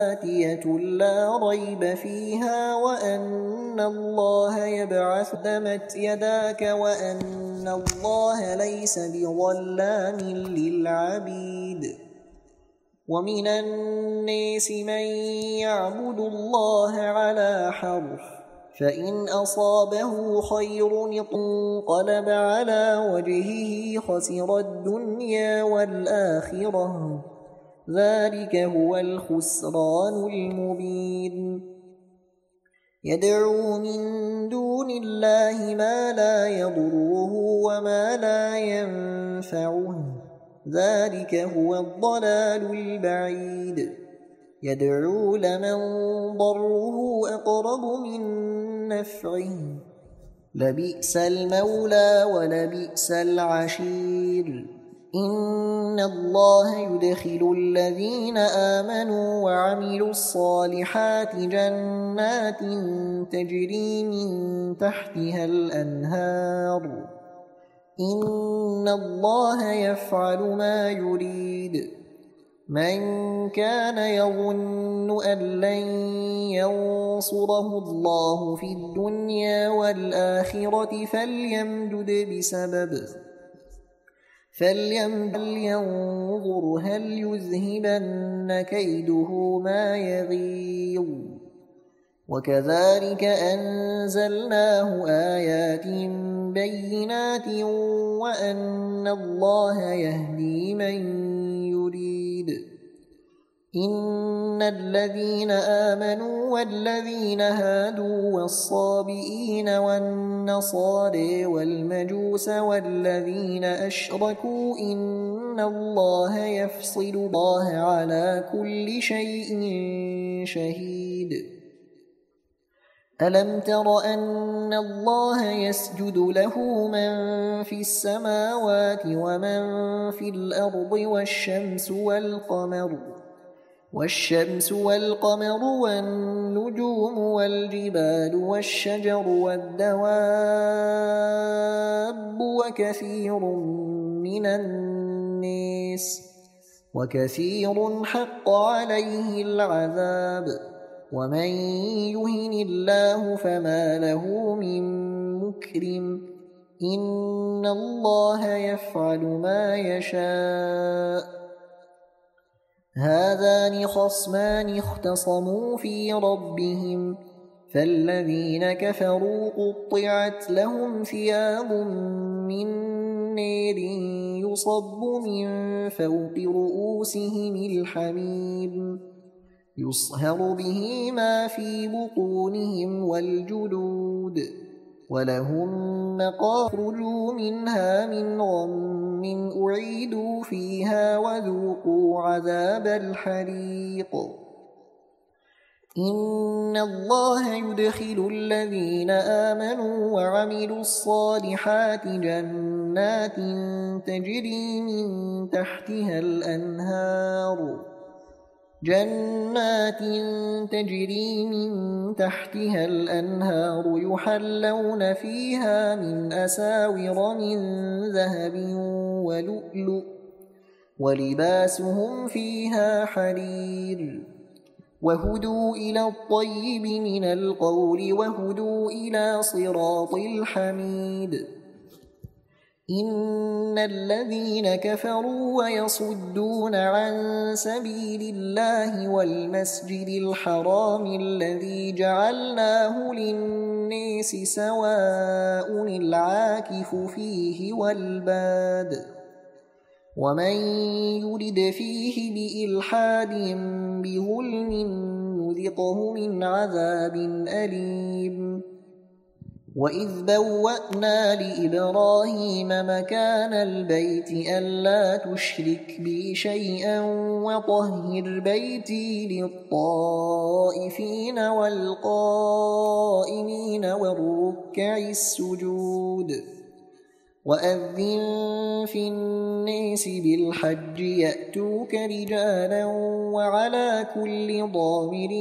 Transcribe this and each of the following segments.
آتية لا ريب فيها وأن الله يبعث دمت يداك وأن الله ليس بظلام للعبيد ومن الناس من يعبد الله على حرف فإن أصابه خير انقلب على وجهه خسر الدنيا والآخرة ذلك هو الخسران المبين يدعو من دون الله ما لا يضره وما لا ينفعه ذلك هو الضلال البعيد يدعو لمن ضره أقرب من نفعه لبئس المولى ولبئس العشير إن الله يدخل الذين آمنوا وعملوا الصالحات جنات تجري من تحتها الأنهار إن الله يفعل ما يريد من كان يظن أن لن ينصره الله في الدنيا والآخرة فلينظر هل يذهبن كيده ما يغيظ وكذلك أنزلناه آيات بينات وأن الله يهدي من يريد إن الذين آمنوا والذين هادوا والصابئين والنصارى والمجوس والذين أشركوا إن الله يفصل الله على كل شيء شهيد ألم تر أن الله يسجد له من في السماوات ومن في الأرض والشمس والقمر والنجوم والجبال والشجر والدواب وكثير حق عليه العذاب ومن يهن الله فما له من مكرم إن الله يفعل ما يشاء هذان خصمان اختصموا في ربهم فالذين كفروا قطعت لهم ثياب من نار يصب من فوق رؤوسهم الحميم يصهر به ما في بطونهم والجلود ولهم مقاخرج منها من غم أعيدوا فيها وذوقوا عذاب الحريق إن الله يدخل الذين آمنوا وعملوا الصالحات جنات تجري من تحتها الأنهار يحلون فيها من أساور من ذهب ولؤلؤ ولباسهم فيها حرير وهدوا إلى الطيب من القول وهدوا إلى صراط الحميد إن الذين كفروا ويصدون عن سبيل الله والمسجد الحرام الذي جعلناه للناس سواء العاكف فيه والباد ومن يرد فيه بإلحاد بظلم نذقه من عذاب أليم وإذ بوأنا لإبراهيم مكان البيت ألا تشرك بي شيئا وطهر بيتي للطائفين والقائمين والركع السجود وأذن في الناس بالحج يأتوك رجالا وعلى كل ضامر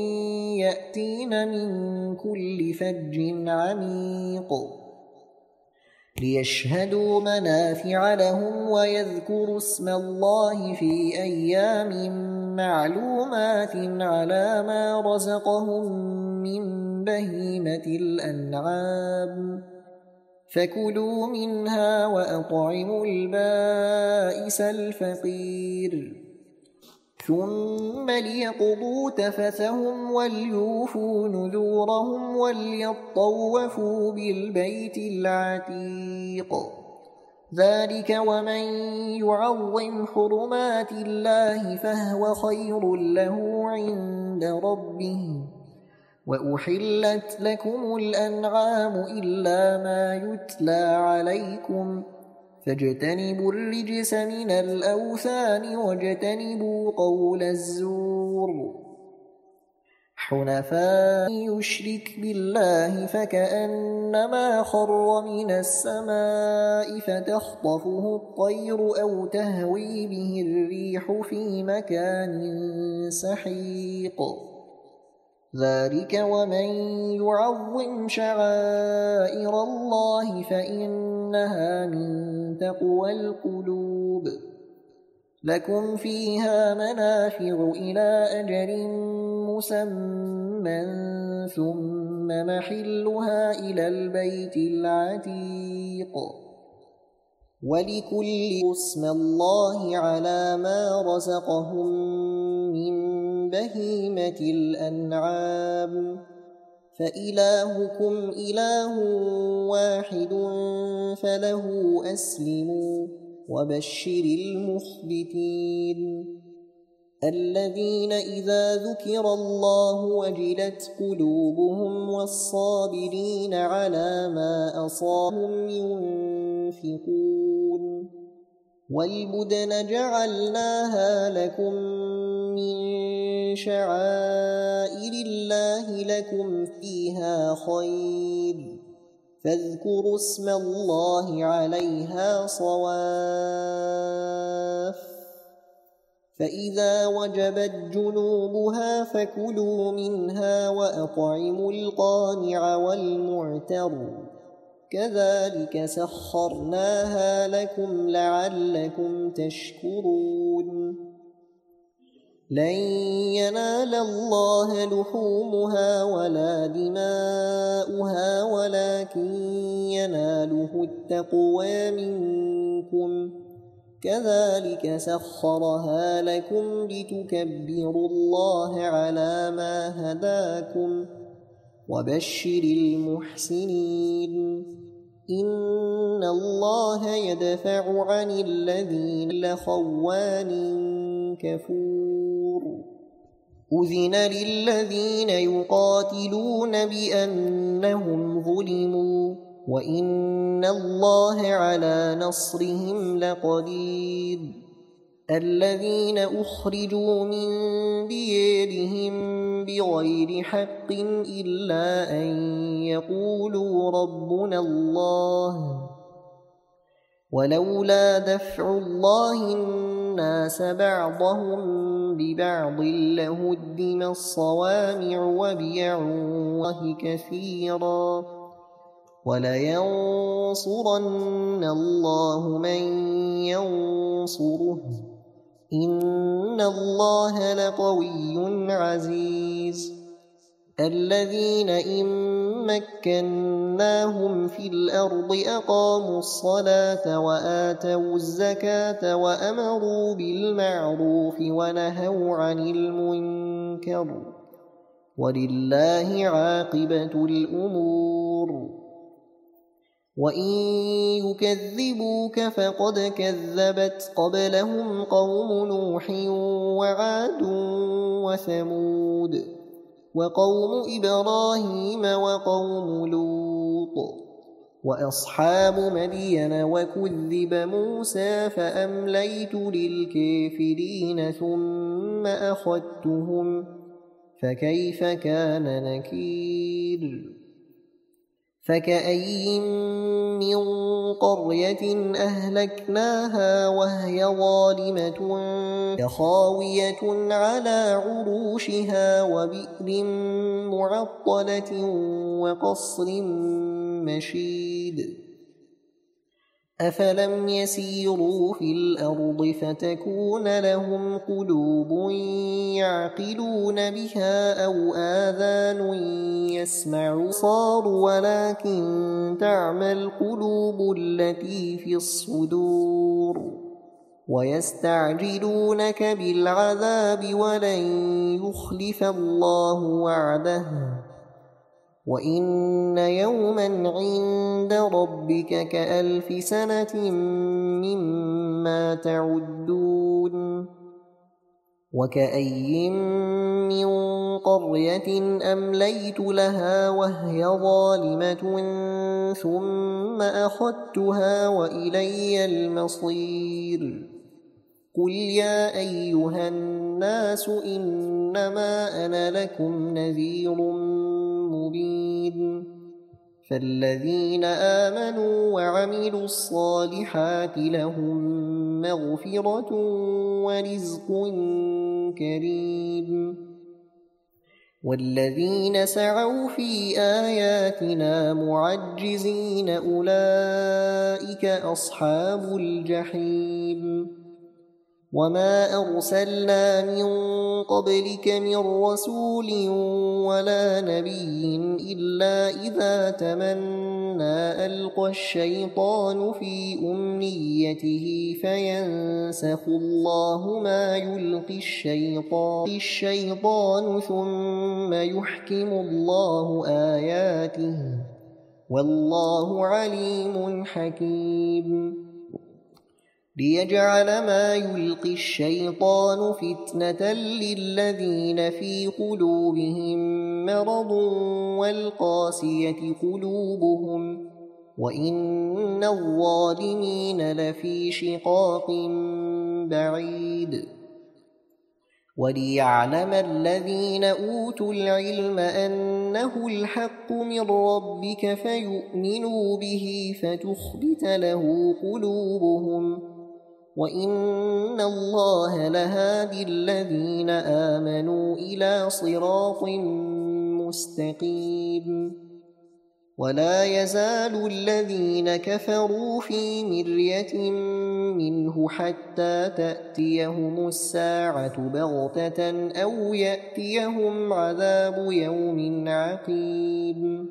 يأتين من كل فج عميق ليشهدوا منافع لهم ويذكروا اسم الله في أيام معلومات على ما رزقهم من بهيمة الأنعام فكلوا منها وأطعموا البائس الفقير ثم ليقضوا تفثهم وليوفوا نذورهم وليطوفوا بالبيت العتيق ذلك ومن يعظم حرمات الله فهو خير له عند ربه وأحلت لكم الأنعام إلا ما يتلى عليكم فاجتنبوا الرجس من الأوثان واجتنبوا قول الزور حنفاء يشرك بالله فكأنما خر من السماء فتخطفه الطير أو تهوي به الريح في مكان سحيق ذلك ومن يعظم شعائر الله فإنها من تقوى القلوب لكم فيها منافع إلى أجل مسمى ثم محلها إلى البيت العتيق ولكل اسم الله على ما رزقهم من بهيمة الأنعام فإلهكم إله واحد فله أسلموا وبشر المخبتين الذين إذا ذكر الله وجلت قلوبهم والصابرين على ما أصابهم ينفقون والبدن جعلناها لكم من شعائر الله لكم فيها خير فاذكروا اسم الله عليها صواف فإذا وجبت جنوبها فكلوا منها وأطعموا القانع والمعتر كذلك سخرناها لكم لعلكم تشكرون لن ينال الله لحومها ولا دماؤها ولكن يناله التقوى منكم كذلك سخرها لكم لتكبروا الله على ما هداكم وبشر المحسنين إن الله يدفع عن الذين لخوان كفور أذن للذين يقاتلون بأنهم ظلموا وإن الله على نصرهم لقدير الذين أخرجوا من ديارهم بغير حق إلا أن يقولوا ربنا الله ولولا دفع الله الناس بعضهم ببعض لهدم الصوامع وبيع الله كثيرا ولينصرن الله من ينصره إن الله لقوي عزيز الذين إن مكناهم في الأرض أقاموا الصلاة وآتوا الزكاة وأمروا بالمعروف ونهوا عن المنكر ولله عاقبة الأمور وإن يكذبوك فقد كذبت قبلهم قوم نوح وعاد وثمود وقوم إبراهيم وقوم لوط وأصحاب مدين وكذب موسى فأمليت للكافرين ثم أخذتهم فكيف كان نكير فكأي من قرية أهلكناها وهي ظالمة خاوية على عروشها وبئر معطلة وقصر مشيد أفلم يسيروا في الأرض فتكون لهم قلوب يعقلون بها أو آذان يسمعون صار ولكن تعمى القلوب التي في الصدور ويستعجلونك بالعذاب ولن يخلف الله وعده وإن يوما عند ربك كألف سنة مما تعدون وكأي من قرية أمليت لها وهي ظالمة ثم أخذتها وإلي المصير قل يا أيها الناس إنما أنا لكم نذير مبين فالذين آمنوا وعملوا الصالحات لهم مغفرة ورزق كريم والذين سعوا في آياتنا معجزين أولئك أصحاب الجحيم وما أرسلنا من قبلك من رسول ولا نبي إلا إذا تمنى ألقى الشيطان في أمنيته فينسخ الله ما يلقي الشيطان ثم يحكم الله آياته والله عليم حكيم ليجعل ما يلقي الشيطان فتنة للذين في قلوبهم مرض والقاسية قلوبهم وإن الظالمين لفي شقاق بعيد وليعلم الذين أوتوا العلم أنه الحق من ربك فيؤمنوا به فتخبت له قلوبهم وإن الله لهادي الذين آمنوا إلى صراط مستقيم ولا يزال الذين كفروا في مرية منه حتى تأتيهم الساعة بغتة أو يأتيهم عذاب يوم عقيم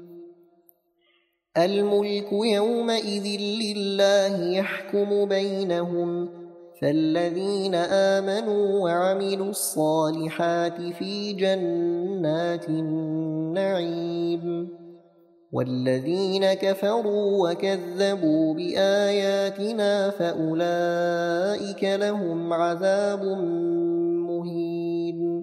الملك يومئذ لله يحكم بينهم فالذين آمنوا وعملوا الصالحات في جنات النعيم والذين كفروا وكذبوا بآياتنا فأولئك لهم عذاب مهين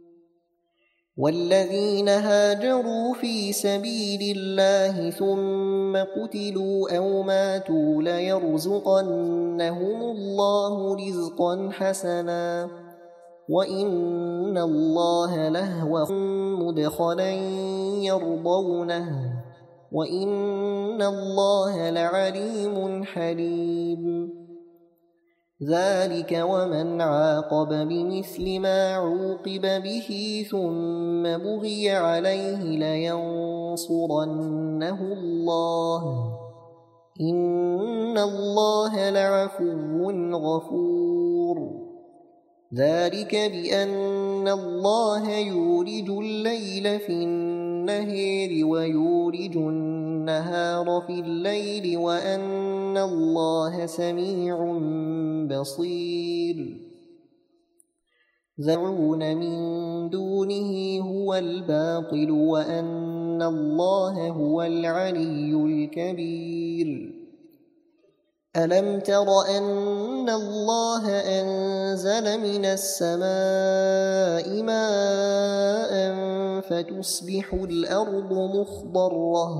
والذين هاجروا في سبيل الله ثم قتلوا أو ماتوا ليرزقنهم الله رزقا حسنا وإن الله لهو مدخلا يرضونه وإن الله لعليم حليم ذلك ومن عاقب بمثل ما عوقب به ثم بغي عليه لينصرنه الله إن الله لعفو غفور ذلك بأن الله يولج الليل في النهار ويولج النهار في الليل وأن الله سميع بصير يدعون من دونه هو الباطل وأن الله هو العلي الكبير ألم تر أن الله أنزل من السماء ماء فتصبح الأرض مخضرة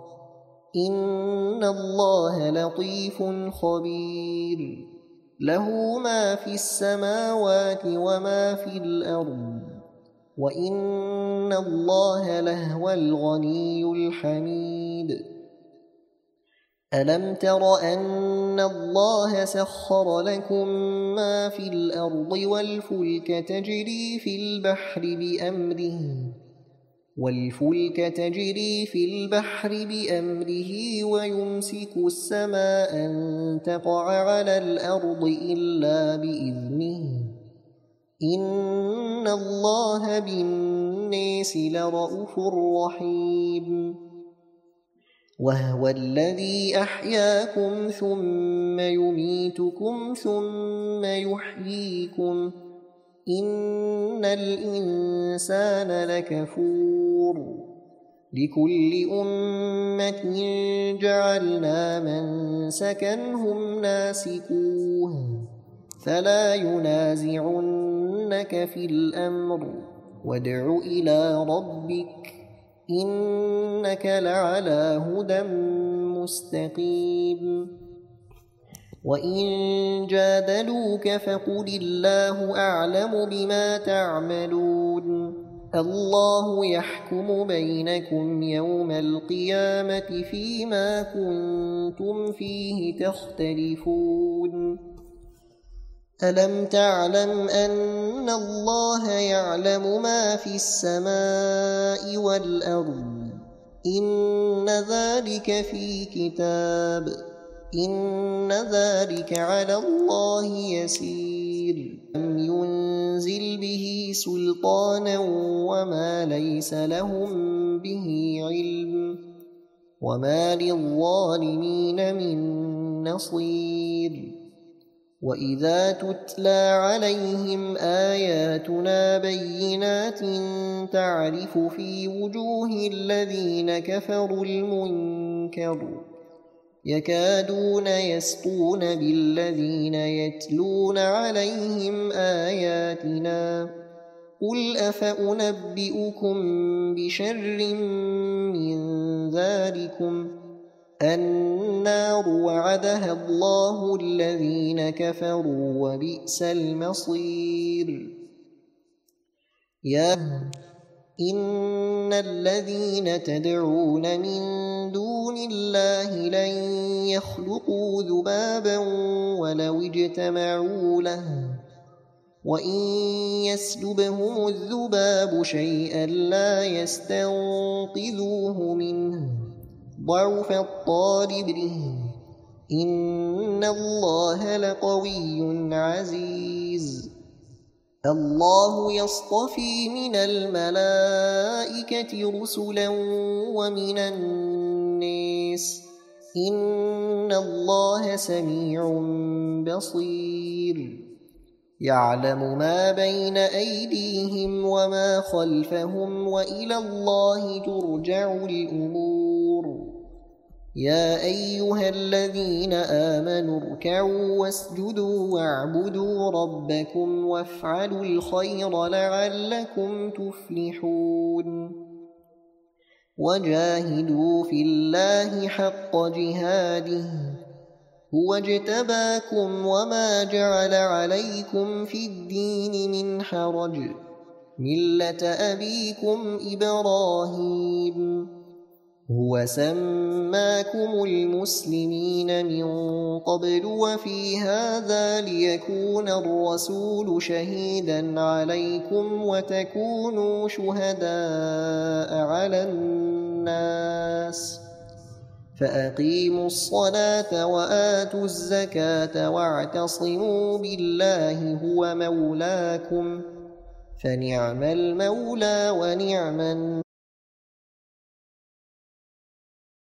إن الله لطيف خبير له ما في السماوات وما في الأرض وإن الله لهو الغني الحميد ألم تر أن الله سخر لكم ما في الأرض والفلك تجري في البحر بأمره والفلك تجري في البحر بأمره ويمسك السماء أن تقع على الأرض إلا بإذنه إن الله بالناس لرءوف رحيم وهو الذي أحياكم ثم يميتكم ثم يحييكم إن الإنسان لكفور لكل أمة جعلنا منسكا هم ناسكوه فلا ينازعنك في الأمر وادع إلى ربك إنك لعلى هدى مستقيم وإن جادلوك فقل الله أعلم بما تعملون الله يحكم بينكم يوم القيامة فيما كنتم فيه تختلفون ألم تعلم أن الله يعلم ما في السماء والأرض إن ذلك في كتاب إن ذلك على الله يسير لم ينزل به سلطانا وما ليس لهم به علم وما للظالمين من نصير وإذا تتلى عليهم آياتنا بينات تعرف في وجوه الذين كفروا المنكر يكادون يسطون بالذين يتلون عليهم آياتنا قل أفأنبئكم بشر من ذلكم النار وعدها الله الذين كفروا وبئس المصير يا إن الذين تدعون من دون الله لن يخلقوا ذبابا ولو اجتمعوا له وإن يسلبهم الذباب شيئا لا يستنقذوه منه ضعف الطالب إن الله لقوي عزيز الله يصطفي من الملائكة رسلا ومن الناس إن الله سميع بصير يعلم ما بين أيديهم وما خلفهم وإلى الله ترجع الأمور يا أيها الذين آمنوا اركعوا واسجدوا واعبدوا ربكم وافعلوا الخير لعلكم تفلحون وجاهدوا في الله حق جهاده هو اجتباكم وما جعل عليكم في الدين من حرج ملة أبيكم إبراهيم هو سماكم المسلمين من قبل وفي هذا ليكون الرسول شهيدا عليكم وتكونوا شهداء على الناس فأقيموا الصلاة وآتوا الزكاة واعتصموا بالله هو مولاكم فنعم المولى ونعم